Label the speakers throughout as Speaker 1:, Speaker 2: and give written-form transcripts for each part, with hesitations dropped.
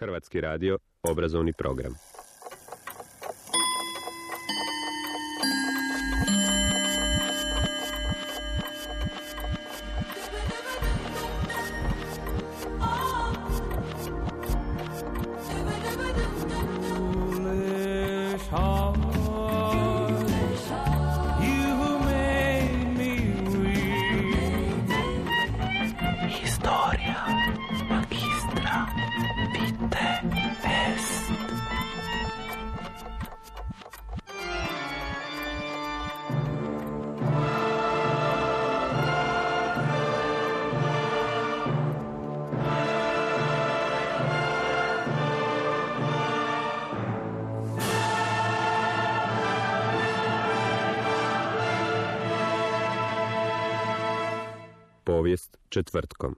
Speaker 1: Hrvatski radio, obrazovni program. Povijest četvrtkom.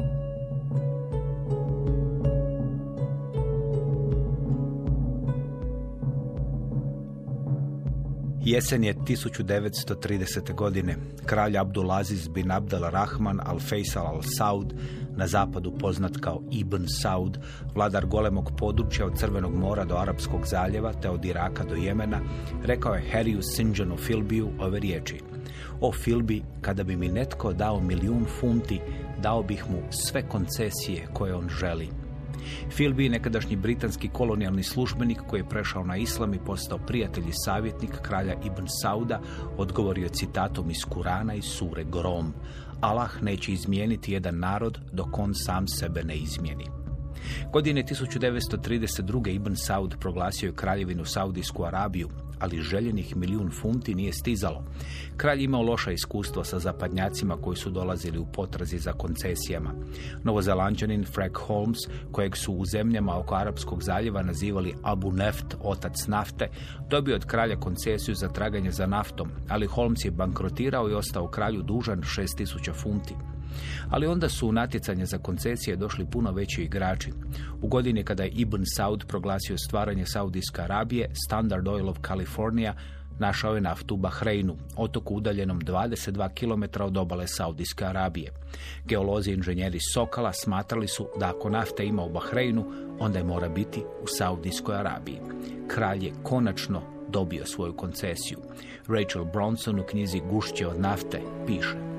Speaker 2: Jesen je 1930. godine. Kralj Abdulaziz bin Abdel Rahman al-Faisal al-Saud, na zapadu poznat kao Ibn Saud, vladar golemog područja od Crvenog mora do Arapskog zaljeva te od Iraka do Jemena, rekao je Harryu St. Philbyu ove riječi: "O Philby, kada bi mi netko dao 1.000.000 funti, dao bih mu sve koncesije koje on želi." Philby, nekadašnji britanski kolonijalni službenik koji je prešao na islam i postao prijatelj i savjetnik kralja Ibn Sauda, odgovorio citatom iz Kurana i sure Grom: "Allah neće izmijeniti jedan narod dok on sam sebe ne izmijeni." Godine 1932. Ibn Saud proglasio je kraljevinu Saudijsku Arabiju, ali željenih 1.000.000 funti nije stizalo. Kralj imao loša iskustva sa zapadnjacima koji su dolazili u potrazi za koncesijama. Novozelanđanin Frank Holmes, kojeg su u zemljama oko Arapskog zaljeva nazivali Abu Neft, otac nafte, dobio od kralja koncesiju za traganje za naftom, ali Holmes je bankrotirao i ostao kralju dužan 6.000 funti. Ali onda su u natjecanje za koncesije došli puno veći igrači. U godini kada je Ibn Saud proglasio stvaranje Saudijske Arabije, Standard Oil of California našao je naftu u Bahreinu, otoku udaljenom 22 km od obale Saudijske Arabije. Geolozi i inženjeri Sokala smatrali su da ako nafte ima u Bahreinu, onda je mora biti u Saudijskoj Arabiji. Kralj je konačno dobio svoju koncesiju. Rachel Bronson u knjizi Gušće od nafte piše: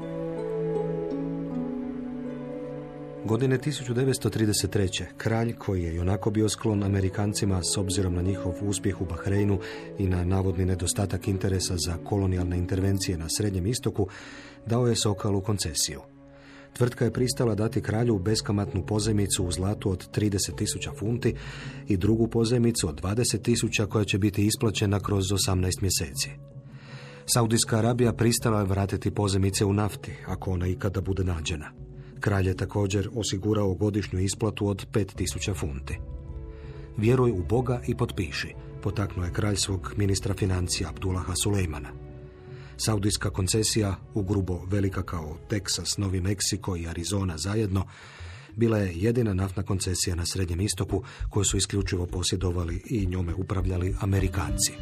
Speaker 3: Godine 1933. kralj, koji je ionako bio sklon Amerikancima s obzirom na njihov uspjeh u Bahreinu i na navodni nedostatak interesa za kolonijalne intervencije na Srednjem istoku, dao je Sokalu koncesiju. Tvrtka je pristala dati kralju beskamatnu pozajmicu u zlatu od 30.000 funti i drugu pozajmicu od 20.000 koja će biti isplaćena kroz 18 mjeseci. Saudijska Arabija pristala je vratiti pozajmice u nafti, ako ona ikada bude nađena. Kralj je također osigurao godišnju isplatu od 5.000 funti. "Vjeruj u Boga i potpiši", potaknuo je kralj svog ministra financija Abdullaha Sulejmana. Saudijska koncesija, ugrubo velika kao Teksas, Novi Meksiko i Arizona zajedno, bila je jedina naftna koncesija na Srednjem istoku koju su isključivo posjedovali i njome upravljali Amerikanci.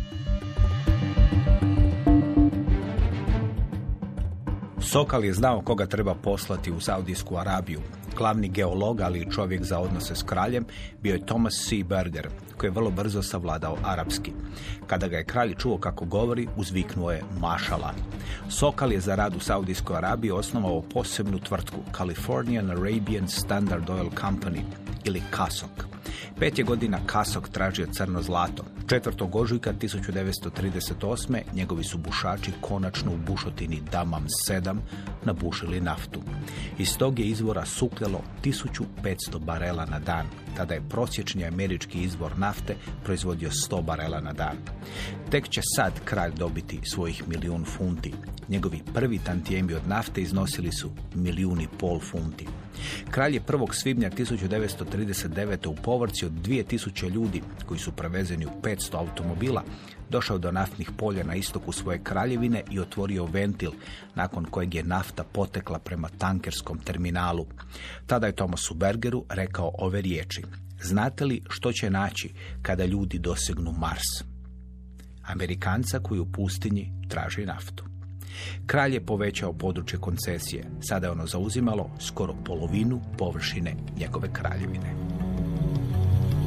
Speaker 2: Sokal je znao koga treba poslati u Saudijsku Arabiju. Glavni geolog, ali i čovjek za odnose s kraljem, bio je Thomas C. Berger, koji je vrlo brzo savladao arapski. Kada ga je kralj čuo kako govori, uzviknuo je mašala. Sokal je za rad u Saudijskoj Arabiji osnovao posebnu tvrtku, Californian Arabian Standard Oil Company, ili KASOK. 5 godina KASOK tražio crno zlato. 4. ožujka 1938. njegovi su bušači konačno u bušotini Damam 7 nabušili naftu. Iz tog je izvora sukljalo 1500 barela na dan. Tada je prosječni američki izvor nafte proizvodio 100 barela na dan. Tek će sad kralj dobiti svojih 1.000.000 funti. Njegovi prvi tantijemi od nafte iznosili su 1.500.000 funti. Kralj je 1. svibnja 1939. u povorci od 2000 ljudi, koji su prevezeni u 500 automobila, došao do naftnih polja na istoku svoje kraljevine i otvorio ventil, nakon kojeg je nafta potekla prema tankerskom terminalu. Tada je Thomasu Bergeru rekao ove riječi: "Znate li što će naći kada ljudi dosegnu Mars? Amerikanca koji u pustinji traži naftu." Kralj je povećao područje koncesije. Sada je ono zauzimalo skoro polovinu površine njegove kraljevine.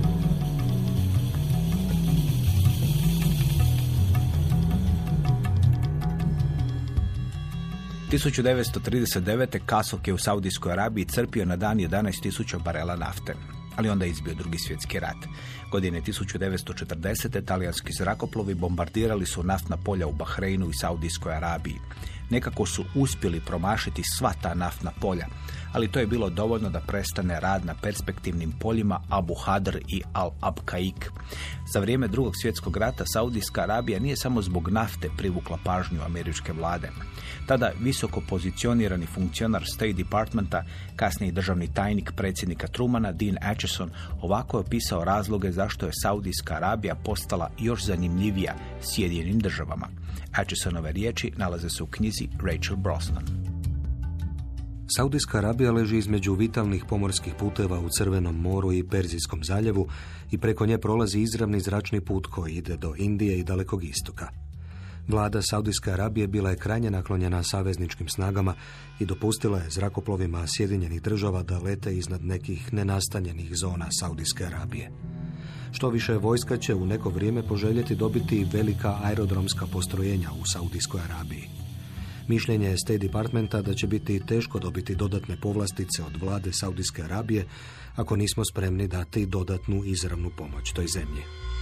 Speaker 2: 1939. Kasok je u Saudijskoj Arabiji crpio na dan 11.000 barela nafte, ali onda je izbio Drugi svjetski rat. Godine 1940. talijanski zrakoplovi bombardirali su naftna polja u Bahreinu i Saudijskoj Arabiji. Nekako su uspjeli promašiti sva ta naftna polja, ali to je bilo dovoljno da prestane rad na perspektivnim poljima Abu Hadr i Al-Abqaiq. Za vrijeme Drugog svjetskog rata Saudijska Arabija nije samo zbog nafte privukla pažnju američke vlade. Tada visoko pozicionirani funkcionar State Departmenta, kasniji državni tajnik predsjednika Trumana, Dean Acheson, ovako je opisao razloge zašto je Saudijska Arabija postala još zanimljivija Sjedinjenim državama. Achesonove riječi nalaze se u knjizi Rachel Brosnan.
Speaker 3: Saudijska Arabija leži između vitalnih pomorskih puteva u Crvenom moru i Perzijskom zaljevu i preko nje prolazi izravni zračni put koji ide do Indije i Dalekog istoka. Vlada Saudijske Arabije bila je krajnje naklonjena savezničkim snagama i dopustila je zrakoplovima Sjedinjenih država da lete iznad nekih nenastanjenih zona Saudijske Arabije. Što više, vojska će u neko vrijeme poželjeti dobiti velika aerodromska postrojenja u Saudijskoj Arabiji. Mišljenje je State Departmenta da će biti teško dobiti dodatne povlastice od vlade Saudijske Arabije ako nismo spremni dati dodatnu izravnu pomoć toj zemlji.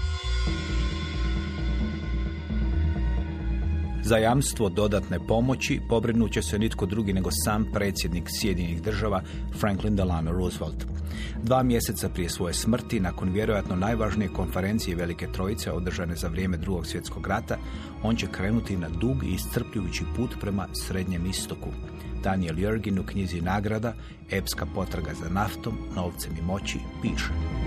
Speaker 2: Za jamstvo dodatne pomoći pobrinut će se nitko drugi nego sam predsjednik Sjedinjenih država Franklin Delano Roosevelt. 2 mjeseca prije svoje smrti, nakon vjerojatno najvažnije konferencije Velike Trojice održane za vrijeme Drugog svjetskog rata, on će krenuti na dug i iscrpljujući put prema Srednjem istoku. Daniel Yergin u knjizi Nagrada, epska potraga za naftom, novcem i moći, piše: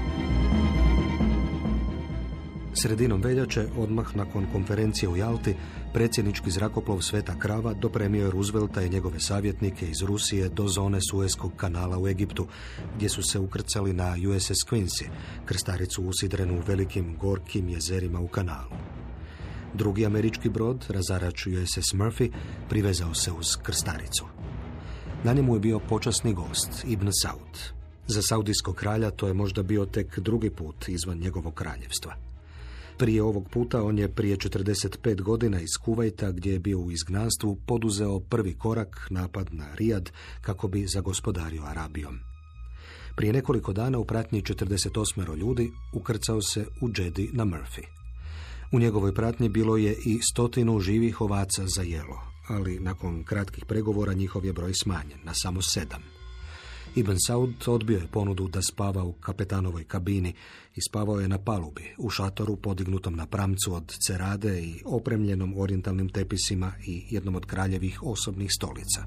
Speaker 3: Sredinom veljače, odmah nakon konferencije u Jalti, predsjednički zrakoplov Sveta Krava dopremio je Roosevelta i njegove savjetnike iz Rusije do zone Suezkog kanala u Egiptu, gdje su se ukrcali na USS Quincy, krstaricu usidrenu u velikim gorkim jezerima u kanalu. Drugi američki brod, razarač USS Murphy, privezao se uz krstaricu. Na njemu je bio počasni gost, Ibn Saud. Za saudijskog kralja to je možda bio tek drugi put izvan njegovog kraljevstva. Prije ovog puta on je prije 45 godina iz Kuvajta, gdje je bio u izgnanstvu, poduzeo prvi korak, napad na Rijad, kako bi zagospodario Arabijom. Prije nekoliko dana u pratnji 48 ljudi ukrcao se u Džedi na Murphy. U njegovoj pratnji bilo je i 100 živih ovaca za jelo, ali nakon kratkih pregovora njihov je broj smanjen na samo 7. Ibn Saud odbio je ponudu da spava u kapetanovoj kabini i spavao je na palubi, u šatoru podignutom na pramcu od cerade i opremljenom orijentalnim tepisima i jednom od kraljevih osobnih stolica.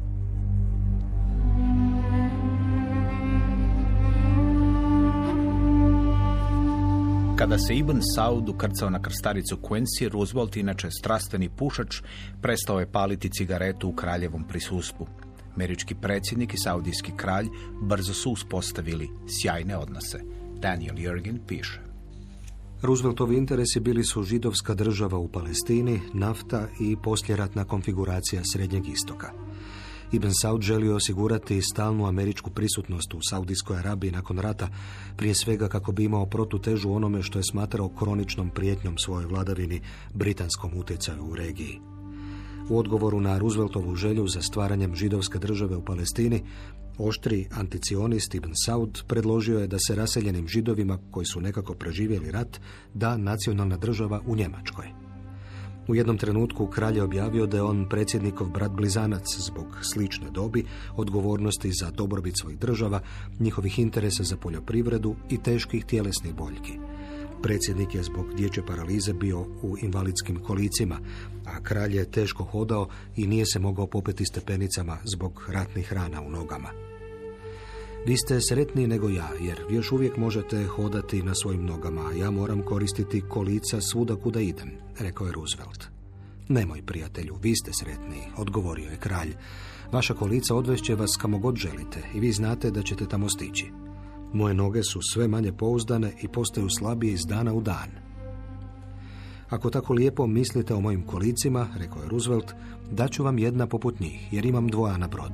Speaker 2: Kada se Ibn Saud ukrcao na krstaricu Quincy, Roosevelt, inače strastveni pušač, prestao je paliti cigaretu u kraljevom prisustvu. Američki predsjednik i saudijski kralj brzo su uspostavili sjajne odnose. Daniel Yergin piše:
Speaker 3: Rooseveltovi interesi bili su židovska država u Palestini, nafta i posljeratna konfiguracija Srednjeg istoka. Ibn Saud želio osigurati stalnu američku prisutnost u Saudijskoj Arabiji nakon rata, prije svega kako bi imao protutežu onome što je smatrao kroničnom prijetnjom svojoj vladavini, britanskom utjecaju u regiji. U odgovoru na Rooseveltovu želju za stvaranjem židovske države u Palestini, oštri anticionist Ibn Saud predložio je da se raseljenim židovima koji su nekako preživjeli rat da nacionalna država u Njemačkoj. U jednom trenutku kralj je objavio da je on predsjednikov brat blizanac zbog slične dobi, odgovornosti za dobrobit svojih država, njihovih interesa za poljoprivredu i teških tjelesnih boljki. Predsjednik je zbog dječje paralize bio u invalidskim kolicima, a kralj je teško hodao i nije se mogao popeti stepenicama zbog ratnih rana u nogama. Vi ste sretniji nego ja, jer vi još uvijek možete hodati na svojim nogama, a ja moram koristiti kolica svuda kuda idem, rekao je Roosevelt. Nemoj, prijatelju, vi ste sretniji, odgovorio je kralj. Vaša kolica odvešće vas kamo god želite i vi znate da ćete tamo stići. Moje noge su sve manje pouzdane i postaju slabije iz dana u dan. Ako tako lijepo mislite o mojim kolicima, rekao je Roosevelt, daću vam jedna poput njih, jer imam 2 na brodu.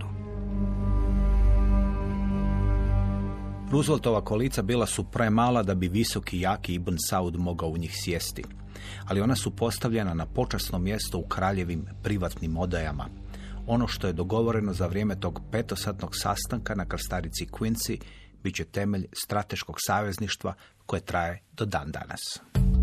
Speaker 2: Rooseveltova kolica bila su premala da bi visoki, jaki Ibn Saud mogao u njih sjesti, ali ona su postavljena na počasno mjesto u kraljevim privatnim odajama. ono što je dogovoreno za vrijeme tog 5-satnog sastanka na krstarici Quincy bit će temelj strateškog savezništva koje traje do dan danas.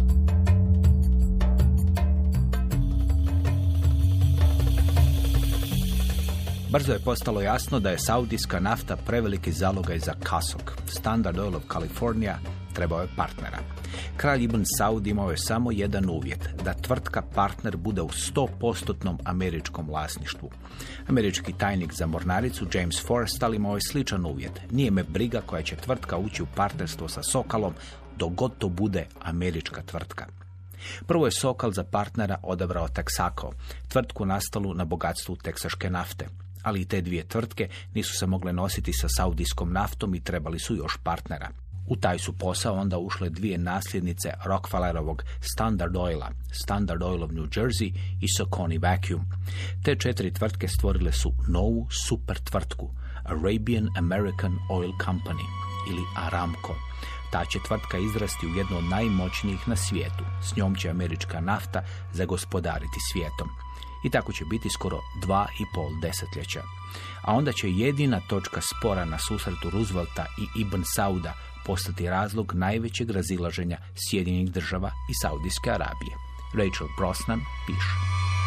Speaker 2: Brzo je postalo jasno da je saudijska nafta preveliki zalogaj za KASOK. Standard Oil of California trebao je partnera. Kralj Ibn Saud imao je samo jedan uvjet, da tvrtka partner bude u 100% američkom vlasništvu. Američki tajnik za mornaricu James Forrestal imao je sličan uvjet. Nije me briga koja će tvrtka ući u partnerstvo sa Sokalom dok god to bude američka tvrtka. Prvo je Sokal za partnera odabrao Texaco, tvrtku nastalu na bogatstvu teksaške nafte. Ali i te dvije tvrtke nisu se mogle nositi sa saudijskom naftom i trebali su još partnera. U taj su posao onda ušle dvije nasljednice Rockefellerovog Standard Oila, Standard Oil of New Jersey i Socony Vacuum. Te 4 tvrtke stvorile su novu super tvrtku, Arabian American Oil Company ili Aramco. Ta će tvrtka izrasti u jednu od najmoćnijih na svijetu. S njom će američka nafta zagospodariti svijetom. I tako će biti skoro 2,5 desetljeća. A onda će jedina točka spora na susretu Roosevelta i Ibn Sauda postati razlog najvećeg razilaženja Sjedinjenih Država i Saudijske Arabije. Rachel Brosnan piše.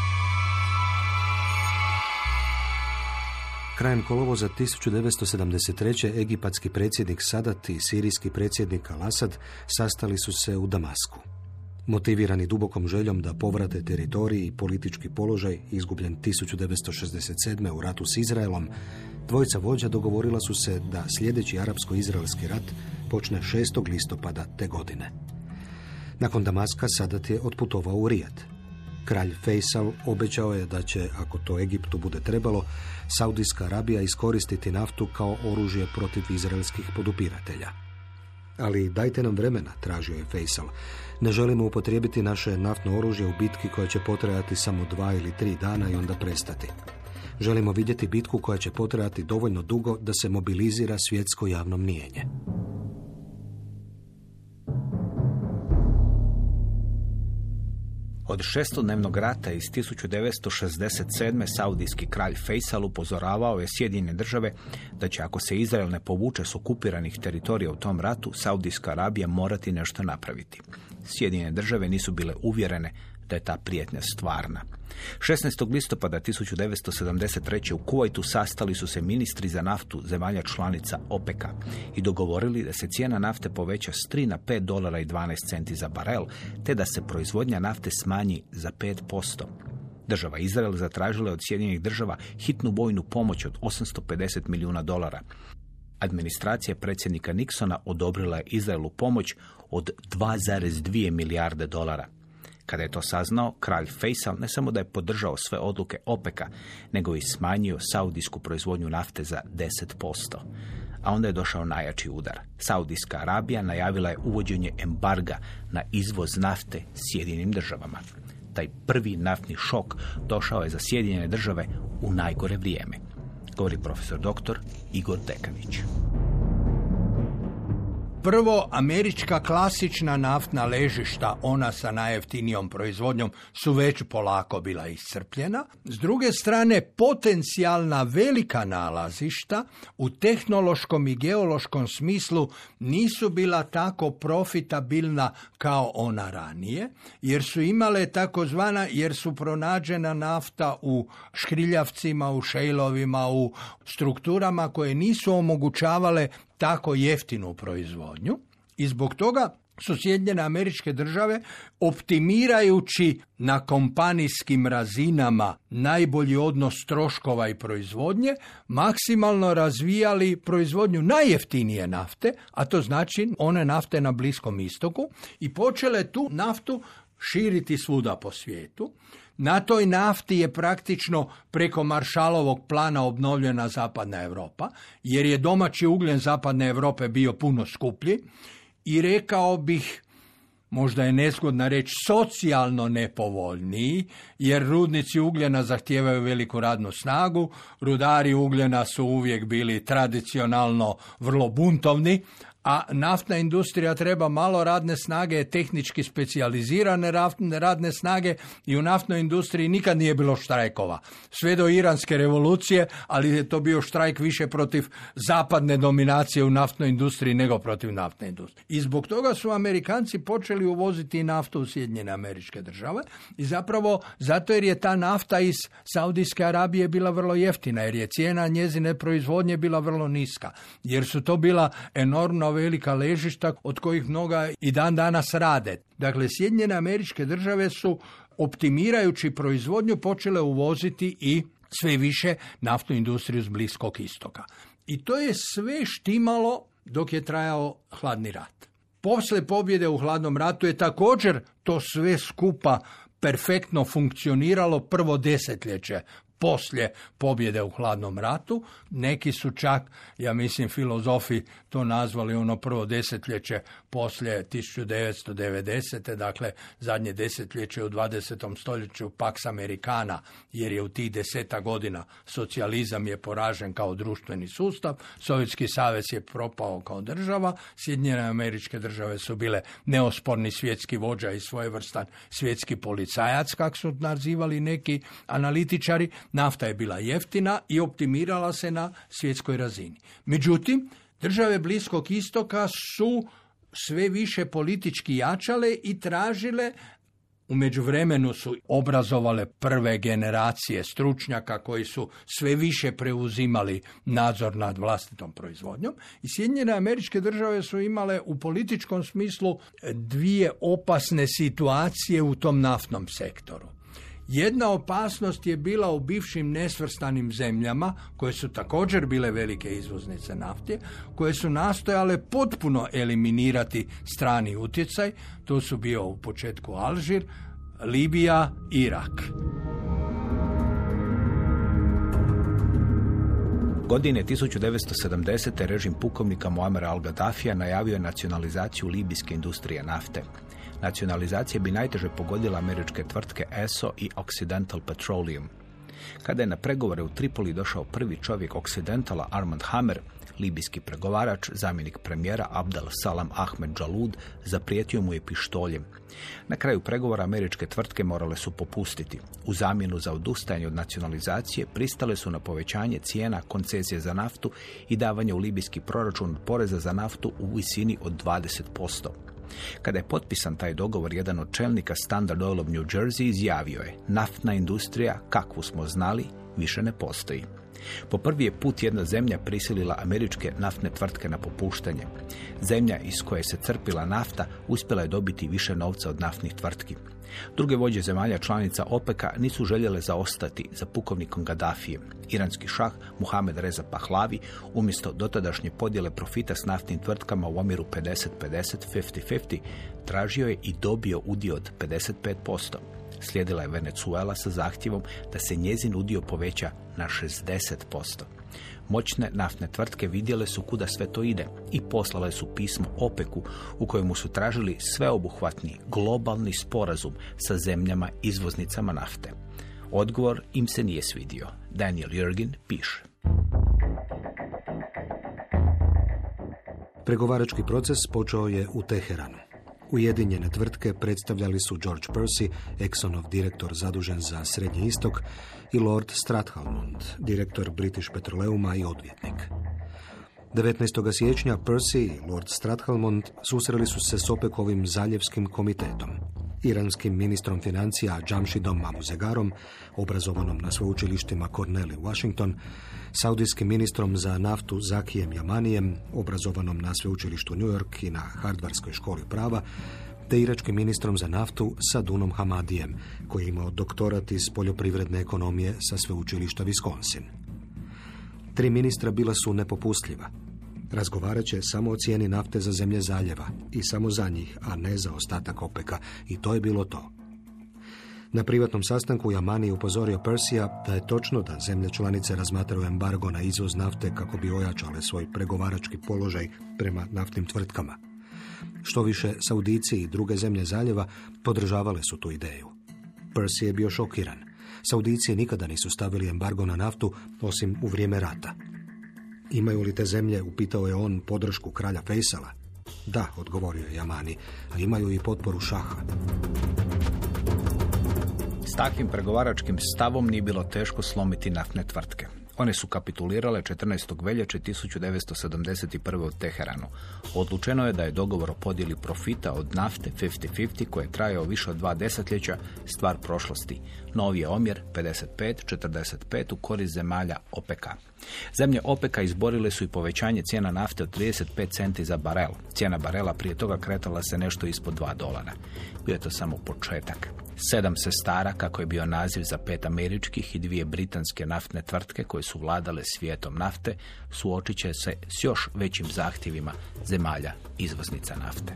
Speaker 3: Krajem kolovoza 1973. egipatski predsjednik Sadat i sirijski predsjednik Al-Asad sastali su se u Damasku. Motivirani dubokom željom da povrate teritorij i politički položaj izgubljen 1967. u ratu s Izraelom, dvojica vođa dogovorila su se da sljedeći arapsko-izraelski rat počne 6. listopada te godine. Nakon Damaska Sadat je otputovao u Rijad. Kralj Faisal obećao je da će, ako to Egiptu bude trebalo, Saudijska Arabija iskoristiti naftu kao oružje protiv izraelskih podupiratelja. Ali dajte nam vremena, tražio je Faisal. Ne želimo upotrijebiti naše naftno oružje u bitki koja će potrajati samo 2 ili 3 dana i onda prestati. Želimo vidjeti bitku koja će potrajati dovoljno dugo da se mobilizira svjetsko javno mnijenje.
Speaker 2: Od šestodnevnog rata iz 1967. saudijski kralj Faisal upozoravao je Sjedinjene Države da će, ako se Izrael ne povuče s okupiranih teritorija u tom ratu, Saudijska Arabija morati nešto napraviti. Sjedinjene Države nisu bile uvjerene da je ta prijetnja stvarna. 16. listopada 1973. u Kuvajtu sastali su se ministri za naftu zemalja članica OPEC-a i dogovorili da se cijena nafte poveća s 3 na $5.12 za barel, te da se proizvodnja nafte smanji za 5%. Država Izrael zatražila je od Sjedinjenih Država hitnu vojnu pomoć od $850 milijuna. Administracija predsjednika Nixona odobrila je Izraelu pomoć od $2,2 milijarde. Kada je to saznao, kralj Faisal ne samo da je podržao sve odluke OPEC-a, nego i smanjio saudijsku proizvodnju nafte za 10%. A onda je došao najjači udar. Saudijska Arabija najavila je uvođenje embarga na izvoz nafte Sjedinjenim Državama. Taj prvi naftni šok došao je za Sjedinjene Države u najgore vrijeme, govori profesor dr. Igor Dekanić.
Speaker 4: Prvo, američka klasična naftna ležišta, ona sa najjeftinijom proizvodnjom, su već polako bila iscrpljena. S druge strane, potencijalna velika nalazišta u tehnološkom i geološkom smislu nisu bila tako profitabilna kao ona ranije, jer su imale jer su pronađena nafta u škriljavcima, u šejlovima, u strukturama koje nisu omogućavale tako jeftinu proizvodnju i zbog toga su Sjedinjene Američke Države, optimirajući na kompanijskim razinama najbolji odnos troškova i proizvodnje, maksimalno razvijali proizvodnju najjeftinije nafte, a to znači one nafte na Bliskom istoku, i počele tu naftu širiti svuda po svijetu. Na toj nafti je praktično preko Marshallovog plana obnovljena zapadna Europa, jer je domaći ugljen zapadne Europe bio puno skuplji i rekao bih, možda je nezgodna reći, socijalno nepovoljniji, jer rudnici ugljena zahtijevaju veliku radnu snagu, rudari ugljena su uvijek bili tradicionalno vrlo buntovni, a naftna industrija treba malo radne snage, tehnički specijalizirane radne snage i u naftnoj industriji nikad nije bilo štrajkova. Sve do iranske revolucije, ali je to bio štrajk više protiv zapadne dominacije u naftnoj industriji nego protiv naftne industrije. I zbog toga su Amerikanci počeli uvoziti naftu u Sjedinjene Američke Države i zapravo zato jer je ta nafta iz Saudijske Arabije bila vrlo jeftina, jer je cijena njezine proizvodnje bila vrlo niska, jer su to bila enormno velika ležišta od kojih mnoga i dan danas rade. Dakle, Sjedinjene Američke Države su optimirajući proizvodnju počele uvoziti i sve više naftnu industriju s Bliskog istoka. I to je sve štimalo dok je trajao hladni rat. Poslije pobjede u hladnom ratu je također to sve skupa perfektno funkcioniralo prvo desetljeće poslije pobjede u hladnom ratu. Neki su čak, ja mislim, filozofi to nazvali ono prvo desetljeće poslije 1990. Dakle, zadnje desetljeće u 20. stoljeću Pax Americana, jer je u tih 10 godina socijalizam je poražen kao društveni sustav, Sovjetski savez je propao kao država, Sjedinjene Američke Države su bile neosporni svjetski vođa i svojevrstan svjetski policajac, kako su nazivali neki analitičari. Nafta je bila jeftina i optimirala se na svjetskoj razini. Međutim, države Bliskog istoka su sve više politički jačale i tražile, u međuvremenu su obrazovale prve generacije stručnjaka koji su sve više preuzimali nadzor nad vlastitom proizvodnjom i Sjedinjene Američke Države su imale u političkom smislu dvije opasne situacije u tom naftnom sektoru. Jedna opasnost je bila u bivšim nesvrstanim zemljama, koje su također bile velike izvoznice nafte, koje su nastojale potpuno eliminirati strani utjecaj. To su bio u početku Alžir, Libija, Irak.
Speaker 2: Godine 1970. režim pukovnika Muamera al-Gaddafija najavio je nacionalizaciju libijske industrije nafte. Nacionalizacija bi najteže pogodila američke tvrtke ESO i Occidental Petroleum. Kada je na pregovore u Tripoli došao prvi čovjek Occidentala, Armand Hammer, libijski pregovarač, zamjenik premijera Abdel Salam Ahmed Jalud, zaprijetio mu je pištoljem. Na kraju pregovora američke tvrtke morale su popustiti. U zamjenu za odustajanje od nacionalizacije pristale su na povećanje cijena koncesije za naftu i davanje u libijski proračun poreza za naftu u visini od 20%. Kada je potpisan taj dogovor, jedan od čelnika Standard Oil of New Jersey izjavio je: naftna industrija, kakvu smo znali, više ne postoji. Po prvi je put jedna zemlja prisilila američke naftne tvrtke na popuštanje. Zemlja iz koje se crpila nafta uspjela je dobiti više novca od naftnih tvrtki. Druge vođe zemalja članica OPEC-a nisu željele zaostati za pukovnikom Gaddafijem. Iranski šah Mohamed Reza Pahlavi umjesto dotadašnje podjele profita s naftnim tvrtkama u omjeru 50-50, 50-50, tražio je i dobio udio od 55%. Slijedila je Venezuela sa zahtjevom da se njezin udio poveća na 60%. Moćne naftne tvrtke vidjele su kuda sve to ide i poslale su pismo OPEC-u u kojemu su tražili sveobuhvatni globalni sporazum sa zemljama izvoznicama nafte. Odgovor im se nije svidio. Daniel Jurgen piše:
Speaker 3: Pregovarački proces počeo je u Teheranu. Ujedinjene tvrtke predstavljali su George Percy, Exxonov direktor zadužen za Srednji istok, i Lord Strathalmond, direktor British Petroleuma i odvjetnik. 19. siječnja Percy i Lord Strathalmond susreli su se s OPEC-ovim zaljevskim komitetom, iranskim ministrom financija Jamshidom Mamuzegarom, obrazovanom na sveučilištima Cornell i Washington, saudijskim ministrom za naftu Zakijem Yamanijem, obrazovanom na sveučilištu New York i na Harvardskoj školi prava, te iračkim ministrom za naftu Sadunom Hamadijem, koji je imao doktorat iz poljoprivredne ekonomije sa sveučilišta Wisconsin. 3 ministra bila su nepopustljiva. Razgovarat će samo o cijeni nafte za zemlje zaljeva i samo za njih, a ne za ostatak OPEC-a, i to je bilo to. Na privatnom sastanku Yamani upozorio Persija da je točno da zemlje članice razmatraju embargo na izvoz nafte kako bi ojačale svoj pregovarački položaj prema naftnim tvrtkama. Što više, Saudijci i druge zemlje zaljeva podržavale su tu ideju. Percy je bio šokiran. Saudijci nikada nisu stavili embargo na naftu, osim u vrijeme rata. Imaju li te zemlje, upitao je on, podršku kralja Fejsala? Da, odgovorio je Jamani, a imaju i potporu šaha.
Speaker 2: S takvim pregovaračkim stavom nije bilo teško slomiti naftne tvrtke. One su kapitulirale 14. veljače 1971. u Teheranu. Odlučeno je da je dogovor o podjeli profita od nafte 50-50, koji je trajao više od 2 desetljeća, stvar prošlosti. Novi je omjer 55-45 u korist zemalja OPEC-a. Zemlje OPEC-a izborile su i povećanje cijena nafte od 35 centi za barel. Cijena barela prije toga kretala se nešto ispod $2. Bio je to samo početak. 7 sestara, kako je bio naziv za 5 američkih i 2 britanske naftne tvrtke koje su vladale svijetom nafte, suočit će se s još većim zahtjevima zemalja izvoznica nafte.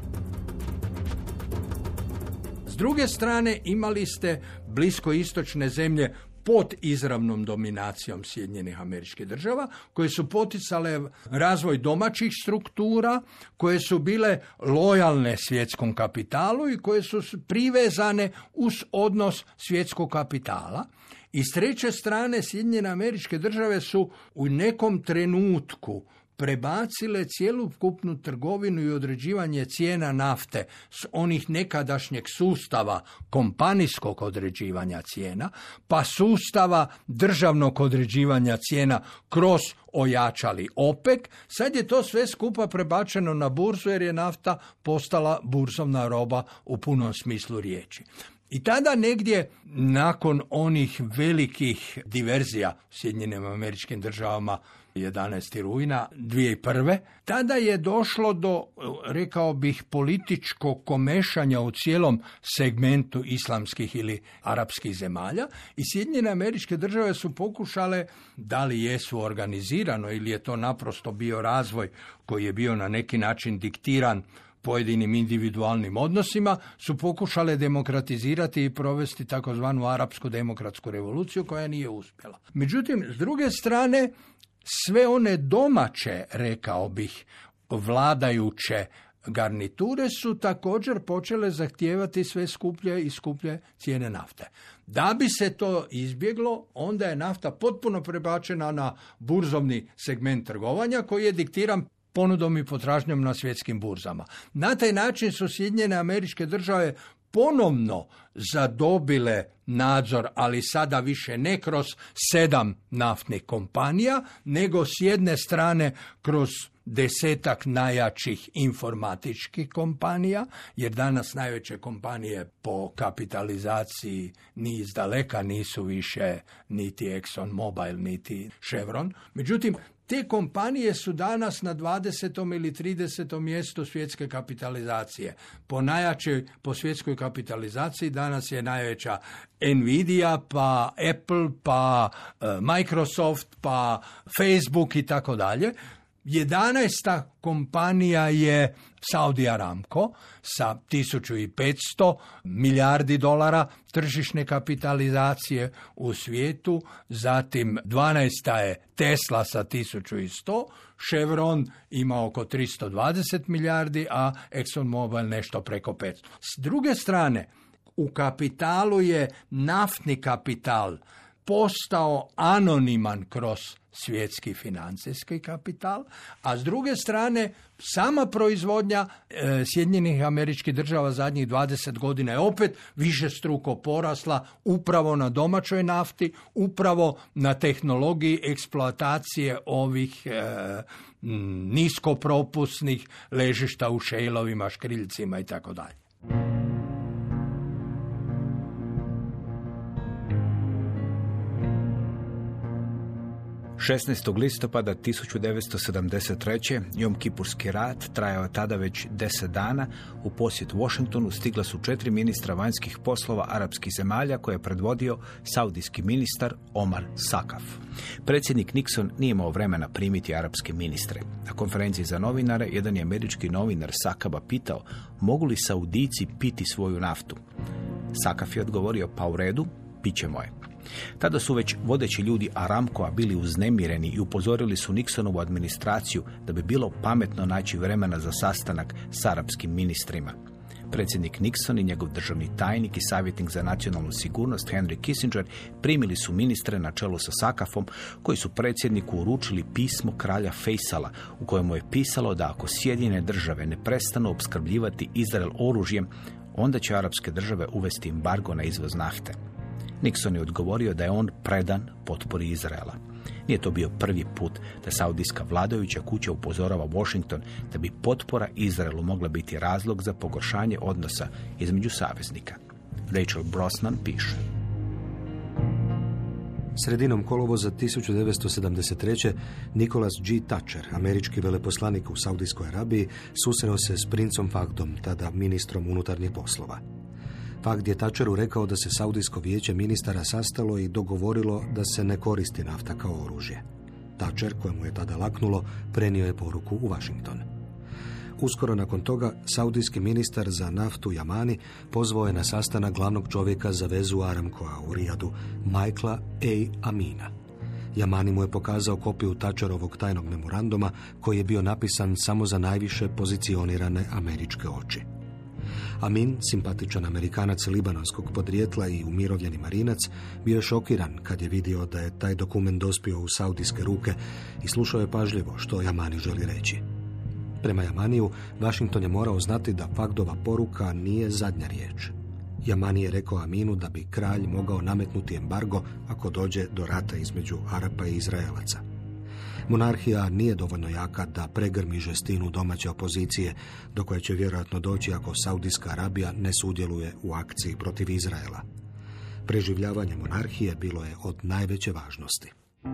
Speaker 4: S druge strane imali ste bliskoistočne zemlje pod izravnom dominacijom Sjedinjenih Američkih Država, koje su poticale razvoj domaćih struktura, koje su bile lojalne svjetskom kapitalu i koje su privezane uz odnos svjetskog kapitala. I s treće strane, Sjedinjene Američke Države su u nekom trenutku prebacile cjelokupnu trgovinu i određivanje cijena nafte s onih nekadašnjeg sustava kompanijskog određivanja cijena, pa sustava državnog određivanja cijena kroz ojačali OPEC. Sad je to sve skupa prebačeno na burzu jer je nafta postala burzovna roba u punom smislu riječi. I tada negdje nakon onih velikih diverzija u Sjedinjenim Američkim Državama 11. rujna 2001. tada je došlo do, rekao bih, političkog komešanja u cijelom segmentu islamskih ili arapskih zemalja i Sjedinjene Američke Države su pokušale, da li jesu organizirano ili je to naprosto bio razvoj koji je bio na neki način diktiran pojedinim individualnim odnosima, su pokušale demokratizirati i provesti takozvanu arapsku demokratsku revoluciju koja nije uspjela. Međutim, s druge strane, sve one domaće, rekao bih, vladajuće garniture su također počele zahtijevati sve skuplje i skuplje cijene nafte. Da bi se to izbjeglo, onda je nafta potpuno prebačena na burzovni segment trgovanja koji je diktiran ponudom i potražnjom na svjetskim burzama. Na taj način su Sjedinjene Američke Države ponovno zadobile nadzor, ali sada više ne kroz 7 naftnih kompanija, nego s jedne strane kroz 10 najjačih informatičkih kompanija, jer danas najveće kompanije po kapitalizaciji ni izdaleka nisu više niti Exxon Mobil, niti Chevron. Međutim, te kompanije su danas na 20. ili 30. mjestu svjetske kapitalizacije. Po svjetskoj kapitalizaciji danas je najveća Nvidia, pa Apple, pa Microsoft, pa Facebook i tako dalje. 11. kompanija je Saudi Aramco sa 1500 milijardi dolara tržišne kapitalizacije u svijetu, zatim 12. je Tesla sa 1100, Chevron ima oko 320 milijardi, a ExxonMobil nešto preko 500. S druge strane, u kapitalu je naftni kapital postao anoniman kroz svjetski financijski kapital, a s druge strane sama proizvodnja Sjedinjenih Američkih Država zadnjih 20 godina je opet višestruko porasla upravo na domaćoj nafti, upravo na tehnologiji eksploatacije ovih niskopropusnih ležišta u šejlovima, škriljcima i tako dalje.
Speaker 2: 16. listopada 1973. Jom Kipurski rat trajao je tada već 10 dana. U posjet Washingtonu stigla su 4 ministra vanjskih poslova arapskih zemalja koje je predvodio saudijski ministar Omar Sakaf. Predsjednik Nixon nije imao vremena primiti arapske ministre. Na konferenciji za novinare jedan je američki novinar Sakaba pitao mogu li Saudijci piti svoju naftu. Sakaf je odgovorio pa u redu, pit ćemo je. Tada su već vodeći ljudi Aramcoa bili uznemireni i upozorili su Nixonovu administraciju da bi bilo pametno naći vremena za sastanak s arapskim ministrima. Predsjednik Nixon i njegov državni tajnik i savjetnik za nacionalnu sigurnost Henry Kissinger primili su ministre na čelu sa Sakafom, koji su predsjedniku uručili pismo kralja Faisala u kojemu je pisalo da ako Sjedinjene države ne prestanu opskrbljivati Izrael oružjem, onda će arapske države uvesti embargo na izvoz nafte. Nixon je odgovorio da je on predan potpori Izraela. Nije to bio prvi put da saudijska vladajuća kuća upozorava Washington da bi potpora Izraelu mogla biti razlog za pogoršanje odnosa između saveznika. Rachel Brosnan piše.
Speaker 3: Sredinom kolovoza 1973. Nicholas G. Thatcher, američki veleposlanik u Saudijskoj Arabiji, susreo se s princom Fahdom, tada ministrom unutarnjih poslova. Fahd je Thatcheru rekao da se Saudijsko vijeće ministara sastalo i dogovorilo da se ne koristi nafta kao oružje. Thatcher, kojemu je tada laknulo, prenio je poruku u Washington. Uskoro nakon toga, saudijski ministar za naftu Yamani pozvao je na sastanak glavnog čovjeka za vezu Aramcoa u Rijadu, Michaela A. Amina. Yamani mu je pokazao kopiju Thatcherovog tajnog memoranduma koji je bio napisan samo za najviše pozicionirane američke oči. Amin, simpatičan Amerikanac libanonskog podrijetla i umirovljeni marinac, bio je šokiran kad je vidio da je taj dokument dospio u saudijske ruke i slušao je pažljivo što Yamani želi reći. Prema Yamaniju, Washington je morao znati da Fahdova poruka nije zadnja riječ. Yamani je rekao Aminu da bi kralj mogao nametnuti embargo ako dođe do rata između Arapa i Izraelaca. Monarhija nije dovoljno jaka da pregrmi žestinu domaće opozicije, do koje će vjerojatno doći ako Saudijska Arabija ne sudjeluje u akciji protiv Izraela. Preživljavanje monarhije bilo je od najveće važnosti.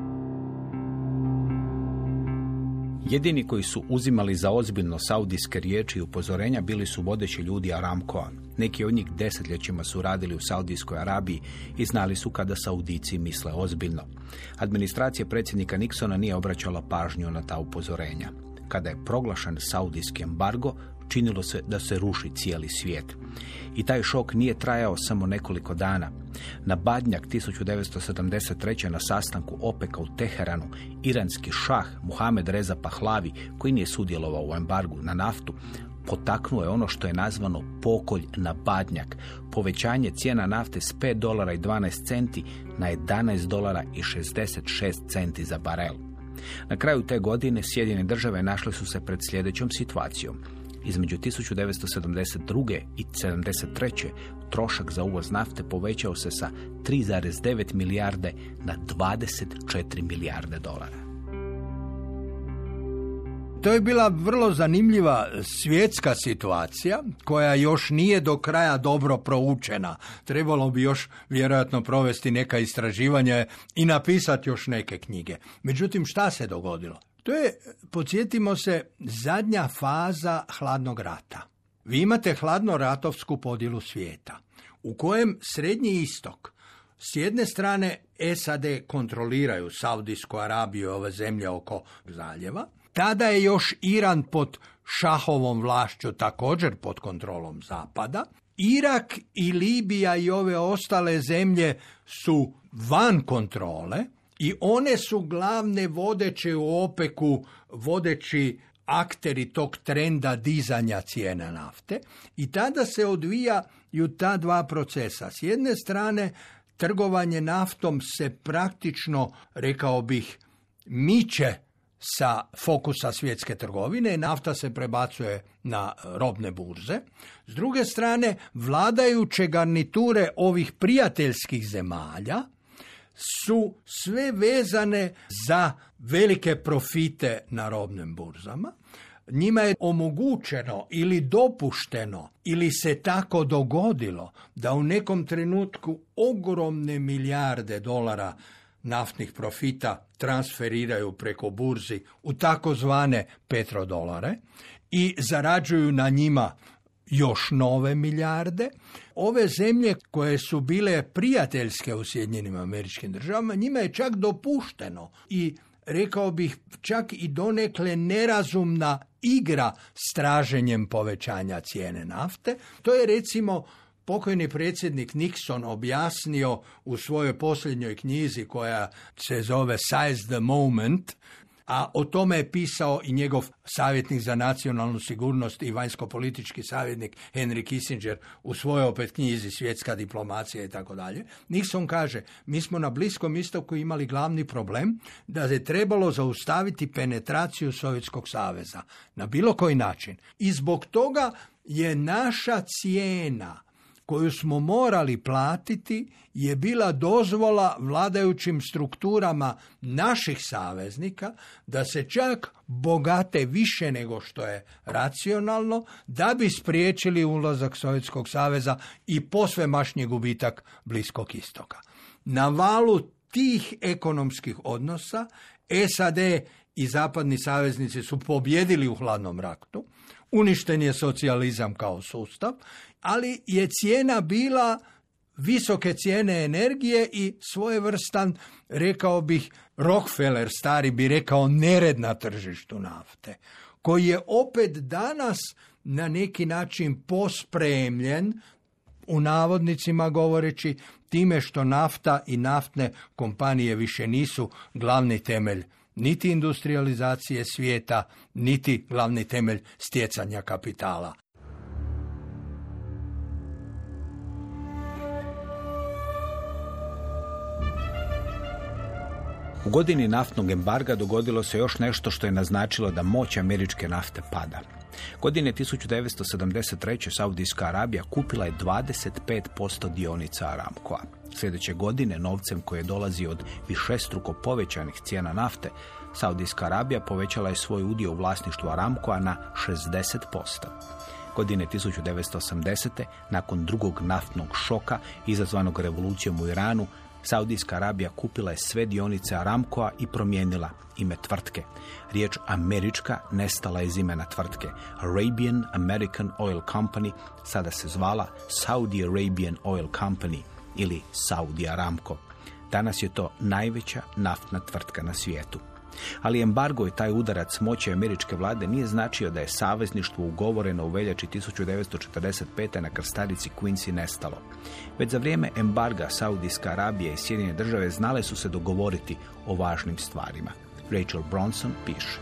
Speaker 2: Jedini koji su uzimali za ozbiljno saudijske riječi i upozorenja bili su vodeći ljudi Aramcoa. Neki od njih desetljećima su radili u Saudijskoj Arabiji i znali su kada Saudijci misle ozbiljno. Administracija predsjednika Nixona nije obraćala pažnju na ta upozorenja. Kada je proglašen saudijski embargo, činilo se da se ruši cijeli svijet. I taj šok nije trajao samo nekoliko dana. Na Badnjak 1973. na sastanku OPEC-a u Teheranu, iranski šah Muhamed Reza Pahlavi, koji nije sudjelovao u embargu na naftu, potaknuo je ono što je nazvano pokolj na Badnjak, povećanje cijena nafte s $5.12 na $11.66 za barel. Na kraju te godine Sjedinjene države našle su se pred sljedećom situacijom. Između 1972. i 1973. trošak za uvoz nafte povećao se sa 3,9 milijarde na 24 milijarde dolara.
Speaker 4: To je bila vrlo zanimljiva svjetska situacija koja još nije do kraja dobro proučena. Trebalo bi još vjerojatno provesti neka istraživanja i napisati još neke knjige. Međutim, šta se dogodilo? To je, podsjetimo se, zadnja faza hladnog rata. Vi imate hladno-ratovsku podjelu svijeta, u kojem Srednji istok, s jedne strane SAD kontroliraju Saudijsku Arabiju i ove zemlje oko zaljeva, tada je još Iran pod šahovom vlašću također pod kontrolom Zapada. Irak i Libija i ove ostale zemlje su van kontrole i one su glavne vodeće u OPEC-u, vodeći akteri tog trenda dizanja cijena nafte. I tada se odvijaju ta dva procesa. S jedne strane, trgovanje naftom se praktično, rekao bih, miče sa fokusa svjetske trgovine, nafta se prebacuje na robne burze. S druge strane, vladajuće garniture ovih prijateljskih zemalja su sve vezane za velike profite na robnim burzama. Njima je omogućeno ili dopušteno ili se tako dogodilo da u nekom trenutku ogromne milijarde dolara naftnih profita transferiraju preko burzi u takozvane petrodolare i zarađuju na njima još nove milijarde. Ove zemlje koje su bile prijateljske u Sjedinjenim Američkim Državama, njima je čak dopušteno i rekao bih čak i donekle nerazumna igra s traženjem povećanja cijene nafte. To je recimo pokojni predsjednik Nixon objasnio u svojoj posljednjoj knjizi koja se zove Seize the Moment, a o tome je pisao i njegov savjetnik za nacionalnu sigurnost i vanjskopolitički savjetnik Henry Kissinger u svojoj opet knjizi Svjetska diplomacija i tako dalje. Nixon kaže, mi smo na Bliskom istoku imali glavni problem da je trebalo zaustaviti penetraciju Sovjetskog saveza na bilo koji način. I zbog toga je naša cijena koju smo morali platiti je bila dozvola vladajućim strukturama naših saveznika da se čak bogate više nego što je racionalno da bi spriječili ulazak Sovjetskog saveza i posvemašnji gubitak Bliskog istoka. Na valu tih ekonomskih odnosa SAD i zapadni saveznici su pobjedili u hladnom ratu, uništen je socijalizam kao sustav, ali je cijena bila visoke cijene energije i svojevrstan, rekao bih, Rockefeller stari bi rekao, nered na tržištu nafte, koji je opet danas na neki način pospremljen, u navodnicima govoreći, time što nafta i naftne kompanije više nisu glavni temelj niti industrializacije svijeta, niti glavni temelj stjecanja kapitala.
Speaker 2: U godini naftnog embarga dogodilo se još nešto što je naznačilo da moć američke nafte pada. Godine 1973. Saudijska Arabija kupila je 25% dionica Aramcoa. Sljedeće godine, novcem koji je dolazi od višestruko povećanih cijena nafte, Saudijska Arabija povećala je svoj udio u vlasništvu Aramcoa na 60%. Godine 1980. nakon drugog naftnog šoka izazvanog revolucijom u Iranu, Saudijska Arabija kupila je sve dionice Aramcoa i promijenila ime tvrtke. Riječ američka nestala iz imena tvrtke. Arabian American Oil Company sada se zvala Saudi Arabian Oil Company ili Saudi Aramco. Danas je to najveća naftna tvrtka na svijetu. Ali embargo i taj udarac moći američke vlade nije značio da je savezništvo ugovoreno u veljači 1945. na krstarici Quincy nestalo. Već za vrijeme embarga Saudijska Arabija i Sjedinjene Države znale su se dogovoriti o važnim stvarima. Rachel Bronson piše.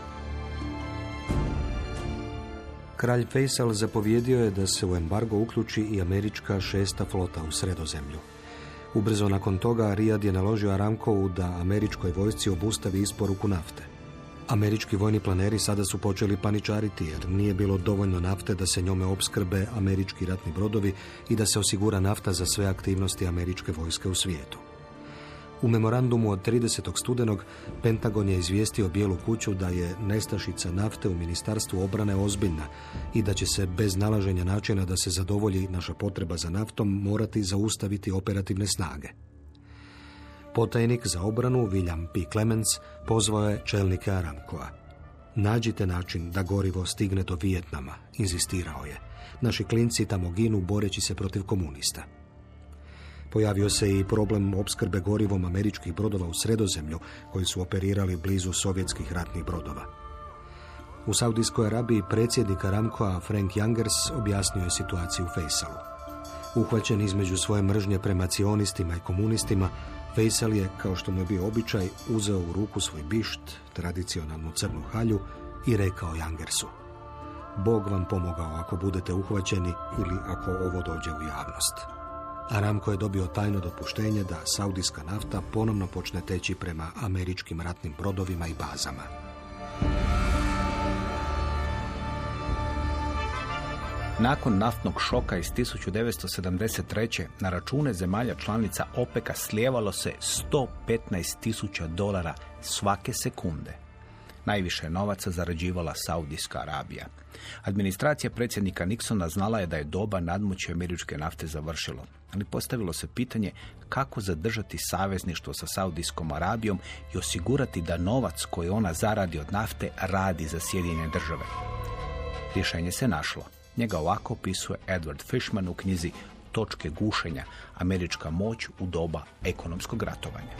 Speaker 3: Kralj Faisal zapovjedio je da se u embargo uključi i američka 6. flota u Sredozemlju. Ubrzo nakon toga Rijad je naložio Aramcovu da američkoj vojsci obustavi isporuku nafte. Američki vojni planeri sada su počeli paničariti jer nije bilo dovoljno nafte da se njome opskrbe američki ratni brodovi i da se osigura nafta za sve aktivnosti američke vojske u svijetu. U memorandumu od 30. studenog Pentagon je izvijestio Bijelu kuću da je nestašica nafte u Ministarstvu obrane ozbiljna i da će se bez nalaženja načina da se zadovolji naša potreba za naftom morati zaustaviti operativne snage. Potajnik za obranu William P. Clements pozvao je čelnike Aramcoa. Nađite način da gorivo stigne do Vijetnama, inzistirao je. Naši klinci tamo ginu boreći se protiv komunista. Pojavio se i problem opskrbe gorivom američkih brodova u Sredozemlju koji su operirali blizu sovjetskih ratnih brodova. U Saudijskoj Arabiji predsjednik Aramcoa Frank Youngers objasnio je situaciju Faisalu. Uhvaćen između svoje mržnje prema cionistima i komunistima, Faisal je, kao što mu je bio običaj, uzeo u ruku svoj bišt, tradicionalnu crnu halju, i rekao Youngersu: Bog vam pomogao ako budete uhvaćeni ili ako ovo dođe u javnost. Aramco je dobio tajno dopuštenje da saudijska nafta ponovno počne teći prema američkim ratnim brodovima i bazama.
Speaker 2: Nakon naftnog šoka iz 1973. na račune zemalja članica OPEC-a slijevalo se $115,000 svake sekunde. Najviše je novaca zarađivala Saudijska Arabija. Administracija predsjednika Nixona znala je da je doba nadmoći američke nafte završilo, ali postavilo se pitanje kako zadržati savezništvo sa Saudijskom Arabijom i osigurati da novac koji ona zaradi od nafte radi za Sjedinjene Države. Rješenje se našlo. Njega ovako opisuje Edward Fishman u knjizi Točke gušenja, američka moć u doba ekonomskog ratovanja.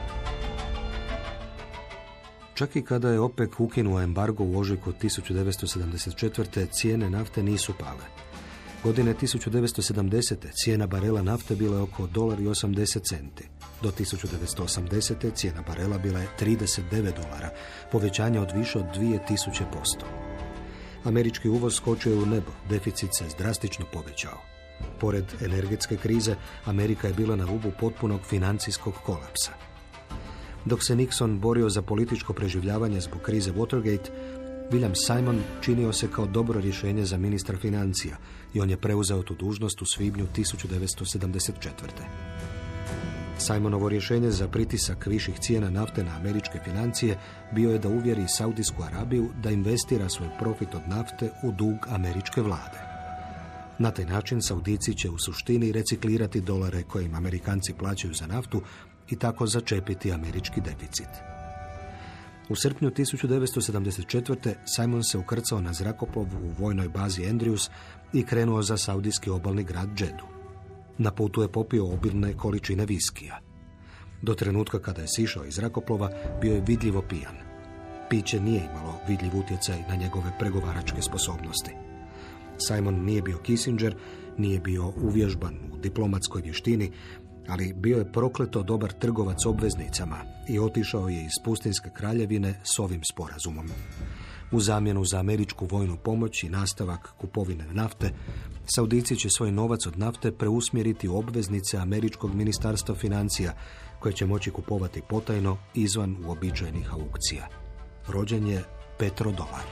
Speaker 3: Čak i kada je OPEC ukinuo embargo u ožujku 1974. cijene nafte nisu pale. Godine 1970. cijena barela nafte bila je oko $1,80. Do 1980. cijena barela bila je $39, povećanje od više od 2000%. Američki uvoz skočio je u nebo, deficit se drastično povećao. Pored energetske krize, Amerika je bila na rubu potpunog financijskog kolapsa. Dok se Nixon borio za političko preživljavanje zbog krize Watergate, William Simon činio se kao dobro rješenje za ministra financija i on je preuzeo tu dužnost u svibnju 1974. Simonovo rješenje za pritisak viših cijena nafte na američke financije bio je da uvjeri Saudijsku Arabiju da investira svoj profit od nafte u dug američke vlade. Na taj način Saudici će u suštini reciklirati dolare koje im Amerikanci plaćaju za naftu i tako začepiti američki deficit. U srpnju 1974. Simon se ukrcao na zrakoplov u vojnoj bazi Andrews i krenuo za saudijski obalni grad Džedu. Na putu je popio obilne količine viskija. Do trenutka kada je sišao iz zrakoplova, bio je vidljivo pijan. Piće nije imalo vidljiv utjecaj na njegove pregovaračke sposobnosti. Simon nije bio Kissinger, nije bio uvježban u diplomatskoj vještini, ali bio je prokleto dobar trgovac obveznicama i otišao je iz pustinske kraljevine s ovim sporazumom. U zamjenu za američku vojnu pomoć i nastavak kupovine nafte, Saudici će svoj novac od nafte preusmjeriti u obveznice američkog ministarstva financija, koje će moći kupovati potajno izvan uobičajenih aukcija. Rođen je petrodolar.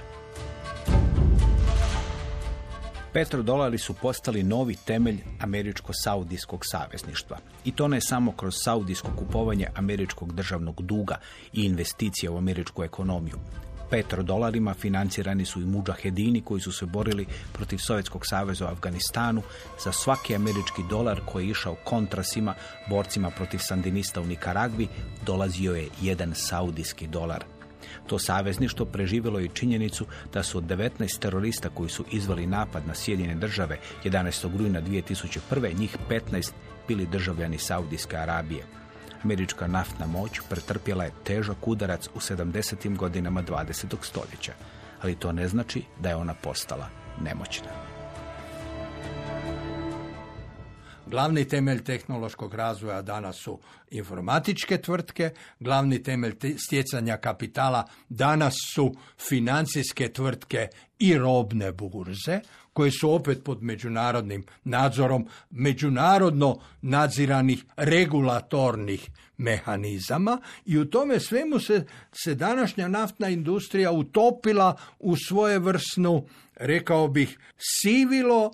Speaker 2: Petrodolari su postali novi temelj američko-saudijskog savezništva. I to ne samo kroz saudijsko kupovanje američkog državnog duga i investicija u američku ekonomiju. Petrodolarima financirani su i mudžahedini koji su se borili protiv Sovjetskog saveza u Afganistanu. Za svaki američki dolar koji je išao kontrasima, borcima protiv sandinista u Nikaragvi, dolazio je jedan saudijski dolar. To savezništvo preživjelo je činjenicu da su od 19 terorista koji su izveli napad na Sjedinjene države 11. rujna 2001. njih 15 bili državljani Saudijske Arabije. Američka naftna moć pretrpjela je težak udarac u 70. godinama 20. stoljeća, ali to ne znači da je ona postala nemoćna.
Speaker 4: Glavni temelj tehnološkog razvoja danas su informatičke tvrtke, glavni temelj stjecanja kapitala danas su financijske tvrtke i robne burze, koje su opet pod međunarodnim nadzorom međunarodno nadziranih regulatornih mehanizama i u tome svemu se današnja naftna industrija utopila u svojevrsnu, rekao bih, sivilo,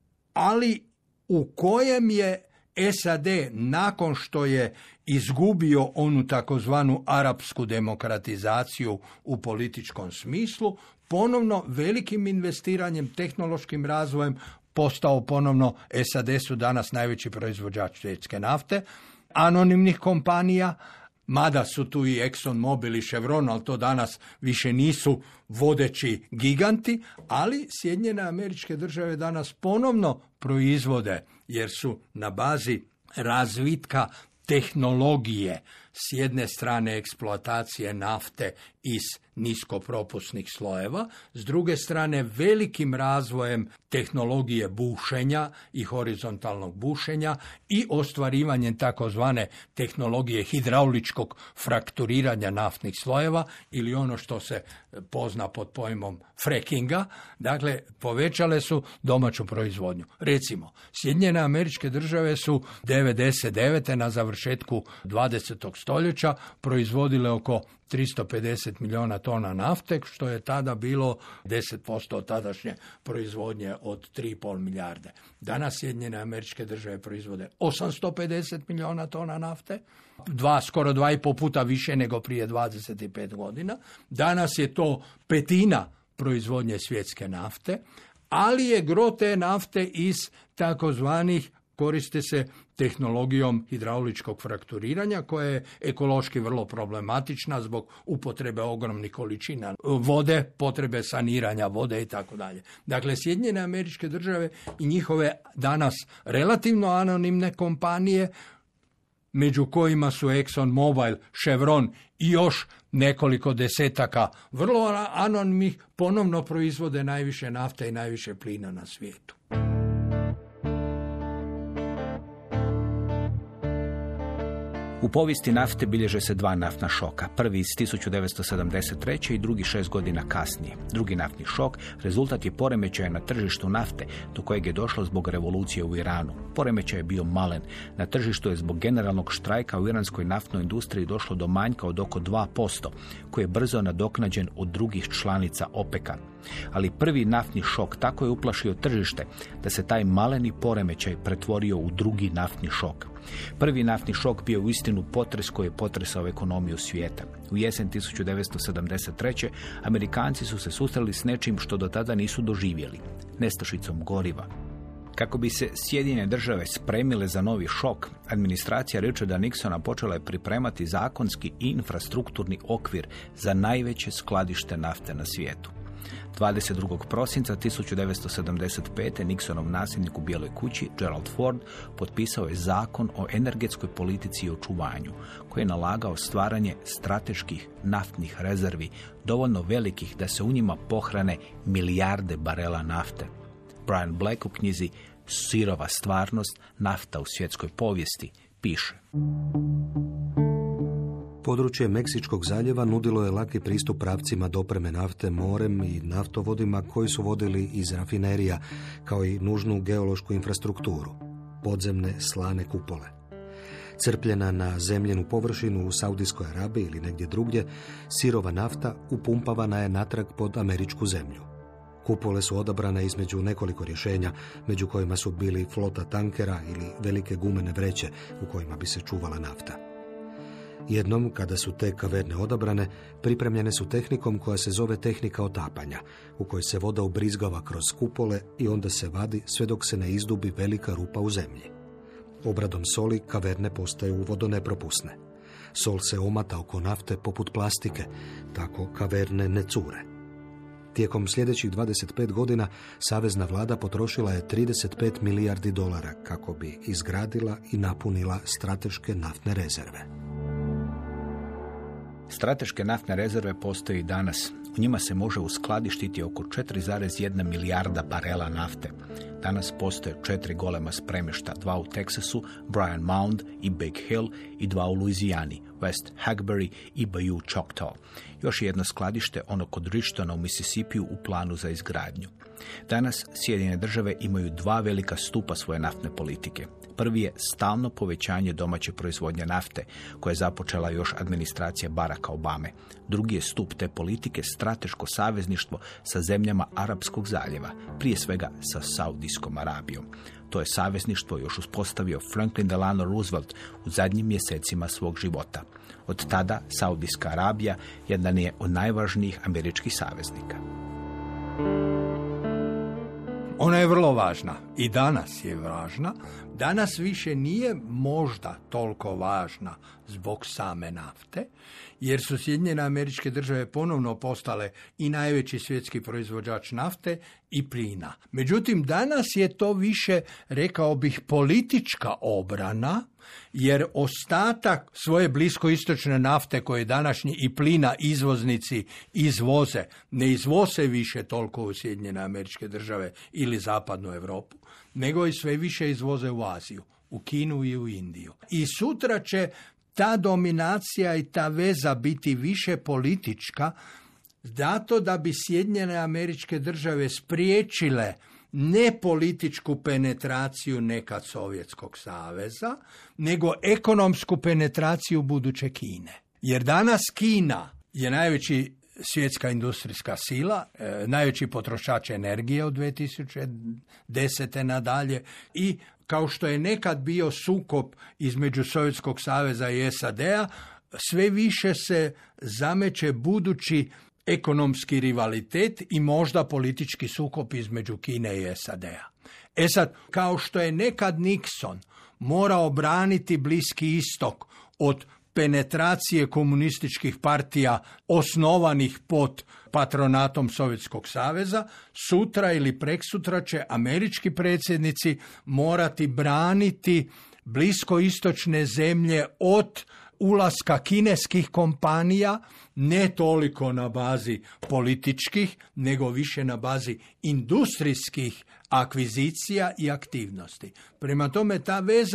Speaker 4: ali u kojem je SAD nakon što je izgubio onu takozvanu arapsku demokratizaciju u političkom smislu, ponovno velikim investiranjem, tehnološkim razvojem postao ponovno, SAD su danas najveći proizvođač svjetske nafte, anonimnih kompanija, mada su tu i Exxon Mobil i Chevron, ali to danas više nisu vodeći giganti, ali Sjedinjene Američke Države danas ponovno proizvode, jer su na bazi razvitka tehnologije, s jedne strane eksploatacije nafte iz niskopropusnih slojeva, s druge strane velikim razvojem tehnologije bušenja i horizontalnog bušenja i ostvarivanjem takozvane tehnologije hidrauličkog frakturiranja naftnih slojeva ili ono što se pozna pod pojmom frackinga, dakle povećale su domaću proizvodnju. Recimo, Sjedinjene Američke Države su 99. na završetku 20. stoljeća proizvodile oko 350 milijuna tona nafte, što je tada bilo 10% od tadašnje proizvodnje od 3,5 milijarde. Danas Sjedinjene Američke Države proizvode 850 milijuna tona nafte, skoro 2,5 puta više nego prije 25 godina. Danas je to petina proizvodnje svjetske nafte, ali je gro te nafte iz takozvanih, koriste se tehnologijom hidrauličkog frakturiranja koja je ekološki vrlo problematična zbog upotrebe ogromnih količina vode, potrebe saniranja vode i tako dalje. Dakle, Sjedinjene Američke Države i njihove danas relativno anonimne kompanije, među kojima su Exxon Mobil, Chevron i još nekoliko desetaka vrlo anonimnih, ponovno proizvode najviše nafte i najviše plina na svijetu.
Speaker 2: U povijesti nafte bilježe se dva naftna šoka. Prvi iz 1973. i drugi 6 godina kasnije. Drugi naftni šok rezultat je poremećaja na tržištu nafte do kojeg je došlo zbog revolucije u Iranu. Poremećaj je bio malen. Na tržištu je zbog generalnog štrajka u iranskoj naftnoj industriji došlo do manjka od oko 2%, koji je brzo nadoknađen od drugih članica OPEC-a. Ali prvi naftni šok tako je uplašio tržište da se taj maleni poremećaj pretvorio u drugi naftni šok. Prvi naftni šok bio uistinu potres koji je potresao ekonomiju svijeta. U jesen 1973. Amerikanci su se susreli s nečim što do tada nisu doživjeli, nestašicom goriva. Kako bi se Sjedinjene države spremile za novi šok, administracija Richarda Nixona počela je pripremati zakonski i infrastrukturni okvir za najveće skladište nafte na svijetu. 22. prosinca 1975. Nixonov nasljednik u Bijeloj kući, Gerald Ford, potpisao je zakon o energetskoj politici i očuvanju, koji je nalagao stvaranje strateških naftnih rezervi, dovoljno velikih da se u njima pohrane milijarde barela nafte. Brian Black u knjizi Sirova stvarnost, nafta u svjetskoj povijesti piše:
Speaker 3: Područje Meksičkog zaljeva nudilo je laki pristup pravcima dopreme nafte morem i naftovodima koji su vodili iz rafinerija, kao i nužnu geološku infrastrukturu, podzemne slane kupole. Crpljena na zemljenu površinu u Saudijskoj Arabiji ili negdje drugdje, sirova nafta upumpavana je natrag pod američku zemlju. Kupole su odabrane između nekoliko rješenja, među kojima su bili flota tankera ili velike gumene vreće u kojima bi se čuvala nafta. Jednom, kada su te kaverne odabrane, pripremljene su tehnikom koja se zove tehnika otapanja, u kojoj se voda ubrizgava kroz kupole i onda se vadi sve dok se ne izdubi velika rupa u zemlji. Obradom soli kaverne postaju vodonepropusne. Sol se omata oko nafte poput plastike, tako kaverne ne cure. Tijekom sljedećih 25 godina savezna vlada potrošila je $35 milijardi kako bi izgradila i napunila strateške naftne rezerve.
Speaker 2: Strateške naftne rezerve postoje i danas. U njima se može uskladištiti oko 4,1 milijarda barela nafte. Danas postoje 4 golema spremišta, 2 u Teksasu, Bryan Mound i Big Hill, i 2 u Luizijani, West Hagbury i Bayou Choctaw. Još je jedno skladište, ono kod Richtona u Mississippiju, u planu za izgradnju. Danas Sjedinjene države imaju 2 velika stupa svoje naftne politike. Prvi je stalno povećanje domaće proizvodnje nafte, koje je započela još administracija Baracka Obame. Drugi je stup te politike strateško savezništvo sa zemljama Arapskog zaljeva, prije svega sa Saudijskom Arabijom. To je savezništvo još uspostavio Franklin Delano Roosevelt u zadnjim mjesecima svog života. Od tada Saudijska Arabija jedan je od najvažnijih američkih saveznika.
Speaker 4: Ona je vrlo važna i danas je važna. Danas više nije možda toliko važna zbog same nafte, jer su Sjedinjene Američke Države ponovno postale i najveći svjetski proizvođač nafte i plina. Međutim, danas je to više, rekao bih, politička obrana, jer ostatak svoje bliskoistočne nafte koje današnji i plina izvoznici izvoze, ne izvoze više toliko u Sjedinjene Američke Države ili zapadnu Europu, nego i sve više izvoze u Aziju, u Kinu i u Indiju. I sutra će ta dominacija i ta veza biti više politička, zato da bi Sjedinjene Američke Države spriječile ne političku penetraciju nekad Sovjetskog saveza, nego ekonomsku penetraciju buduće Kine. Jer danas Kina je najveći svjetska industrijska sila, najveći potrošač energije od 2010. nadalje, i kao što je nekad bio sukob između Sovjetskog saveza i SAD-a, sve više se zameće budući ekonomski rivalitet i možda politički sukob između Kine i SAD-a. Sad, kao što je nekad Nixon morao braniti Bliski istok od penetracije komunističkih partija osnovanih pod patronatom Sovjetskog saveza, sutra ili preksutra će američki predsjednici morati braniti bliskoistočne zemlje od ulaska kineskih kompanija, ne toliko na bazi političkih, nego više na bazi industrijskih akvizicija i aktivnosti. Prema tome, ta veza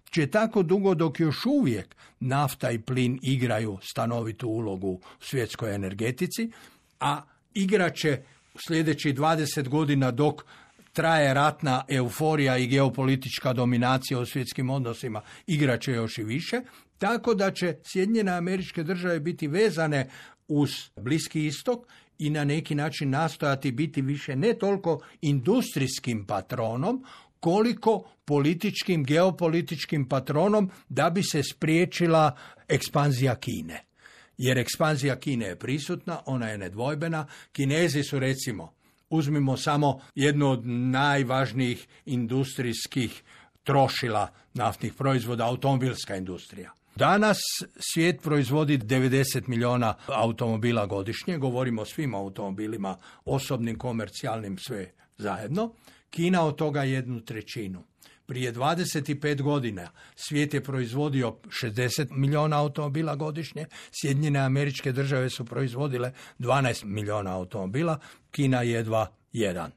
Speaker 4: će tako dugo dok još uvijek nafta i plin igraju stanovitu ulogu u svjetskoj energetici, a igrat će sljedećih 20 godina dok traje ratna euforija i geopolitička dominacija u svjetskim odnosima, igrat će još i više, tako da će Sjedinjene Američke Države biti vezane uz Bliski istok i na neki način nastojati biti više ne toliko industrijskim patronom, koliko političkim, geopolitičkim patronom da bi se spriječila ekspanzija Kine. Jer ekspanzija Kine je prisutna, ona je nedvojbena. Kinezi su, recimo, uzmimo samo jednu od najvažnijih industrijskih trošila naftnih proizvoda, automobilska industrija. Danas svijet proizvodi 90 milijuna automobila godišnje, govorimo o svim automobilima, osobnim, komercijalnim, sve zajedno. Kina od toga 1/3. Prije 25 godina svijet je proizvodio 60 milijuna automobila godišnje, Sjedinjene Američke Države su proizvodile 12 milijuna automobila, Kina jedva 1.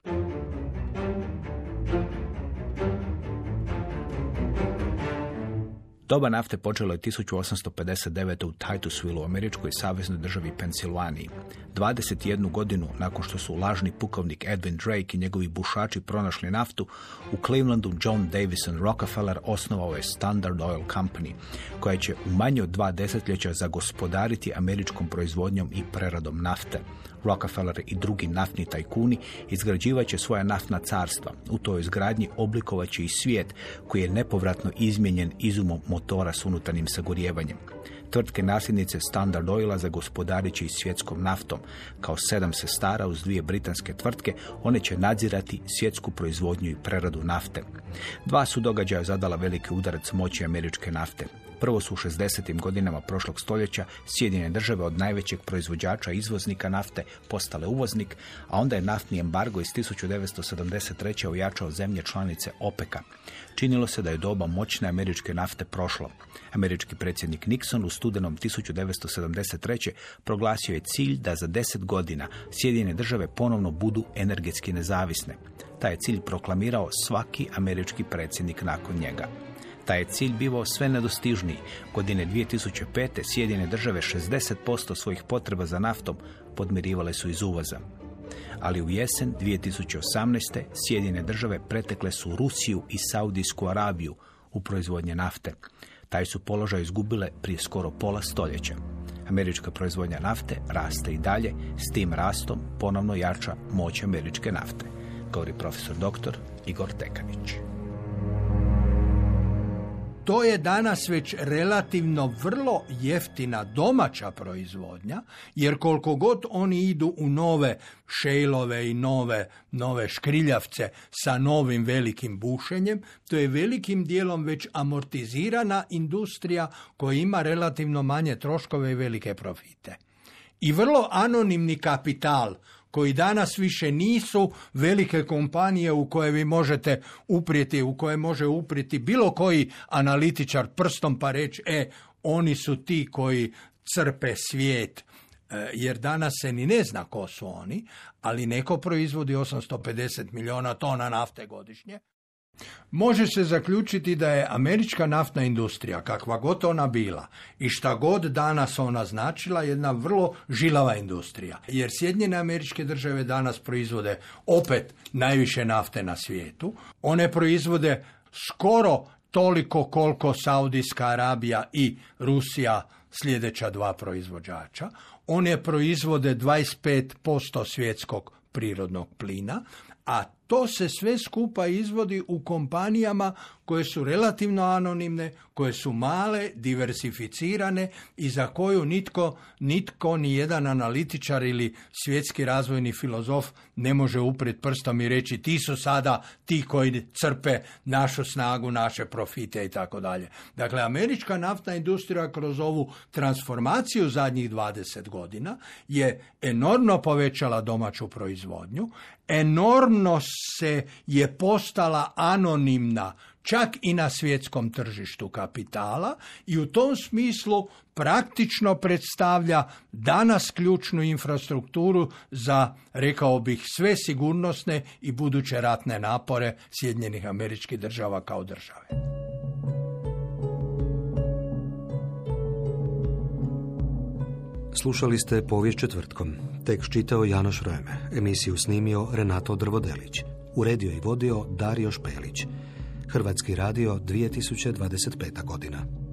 Speaker 2: Doba nafte počelo je 1859. u Titusville u američkoj saveznoj državi Pensilvaniji. 21 godinu nakon što su lažni pukovnik Edwin Drake i njegovi bušači pronašli naftu, u Clevelandu John Davison Rockefeller osnovao je Standard Oil Company, koja će u manje od 2 desetljeća zagospodariti američkom proizvodnjom i preradom nafte. Rockefeller i drugi naftni tajkuni izgrađivat će svoja naftna carstva. U toj izgradnji oblikovat će i svijet koji je nepovratno izmijenjen izumom motora s unutarnjim sagorijevanjem. Tvrtke nasljednice Standard Oila zagospodarit će i svjetskom naftom. Kao 7 sestara uz 2 britanske tvrtke, one će nadzirati svjetsku proizvodnju i preradu nafte. 2 su događaja zadala veliki udarac moći američke nafte. Prvo su u 60. godinama prošlog stoljeća Sjedinjene Države od najvećeg proizvođača i izvoznika nafte postale uvoznik, a onda je naftni embargo iz 1973. ojačao zemlje članice OPEC-a. Činilo se da je doba moćne američke nafte prošlo. Američki predsjednik Nixon u studenom 1973. proglasio je cilj da za 10 godina Sjedinjene Države ponovno budu energetski nezavisne. Taj je cilj proklamirao svaki američki predsjednik nakon njega. Taj je cilj bivao sve nedostižniji. Godine 2005. Sjedinjene Države 60% svojih potreba za naftom podmirivale su iz uvoza. Ali u jesen 2018. Sjedinjene Države pretekle su Rusiju i Saudijsku Arabiju u proizvodnje nafte. Taj su položaj izgubile prije skoro pola stoljeća. Američka proizvodnja nafte raste i dalje, s tim rastom ponovno jača moć američke nafte, govori profesor dr. Igor Tekanić.
Speaker 4: To je danas već relativno vrlo jeftina domaća proizvodnja, jer koliko god oni idu u nove šejlove i nove škriljavce sa novim velikim bušenjem, to je velikim dijelom već amortizirana industrija koja ima relativno manje troškove i velike profite. I vrlo anonimni kapital koji danas više nisu velike kompanije u koje vi možete uprijeti, u koje može uprijeti bilo koji analitičar prstom pa reći, oni su ti koji crpe svijet, jer danas se ni ne zna ko su oni, ali neko proizvodi 850 milijuna tona nafte godišnje. Može se zaključiti da je američka naftna industrija, kakva god ona bila i šta god danas ona značila, jedna vrlo žilava industrija. Jer Sjedinjene Američke Države danas proizvode opet najviše nafte na svijetu. One proizvode skoro toliko koliko Saudijska Arabija i Rusija, sljedeća 2 proizvođača. One proizvode 25% svjetskog prirodnog plina, a to se sve skupa izvodi u kompanijama koje su relativno anonimne, koje su male, diversificirane i za koju nitko ni jedan analitičar ili svjetski razvojni filozof ne može uprijeti prstom i reći ti su sada ti koji crpe našu snagu, naše profite i tako dalje. Dakle, američka naftna industrija kroz ovu transformaciju zadnjih 20 godina je enormno povećala domaću proizvodnju, enormno se je postala anonimna čak i na svjetskom tržištu kapitala i u tom smislu praktično predstavlja danas ključnu infrastrukturu za, rekao bih, sve sigurnosne i buduće ratne napore Sjedinjenih Američkih Država kao države.
Speaker 3: Slušali ste Povijest četvrtkom. Tekst čitao Janoš Rojme. Emisiju snimio Renato Drvodelić. Uredio i vodio Dario Špelić. Hrvatski radio 2025. godina.